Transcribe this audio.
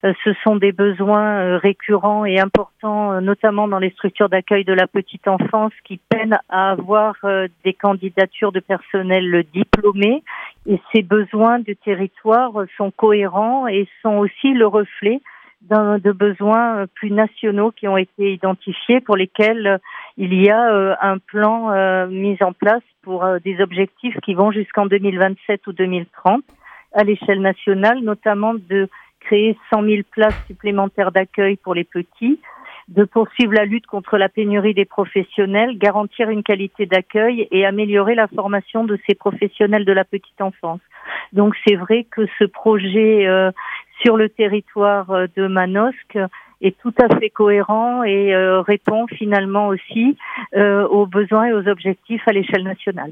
Ce sont des besoins récurrents et importants, notamment dans les structures d'accueil de la petite enfance qui peinent à avoir des candidatures de personnel diplômé. Et ces besoins du territoire sont cohérents et sont aussi le reflet de besoins plus nationaux qui ont été identifiés, pour lesquels il y a un plan mis en place pour des objectifs qui vont jusqu'en 2027 ou 2030 à l'échelle nationale, notamment de créer 100 000 places supplémentaires d'accueil pour les petits, de poursuivre la lutte contre la pénurie des professionnels, garantir une qualité d'accueil et améliorer la formation de ces professionnels de la petite enfance. Donc c'est vrai que ce projet sur le territoire de Manosque est tout à fait cohérent et répond finalement aussi aux besoins et aux objectifs à l'échelle nationale.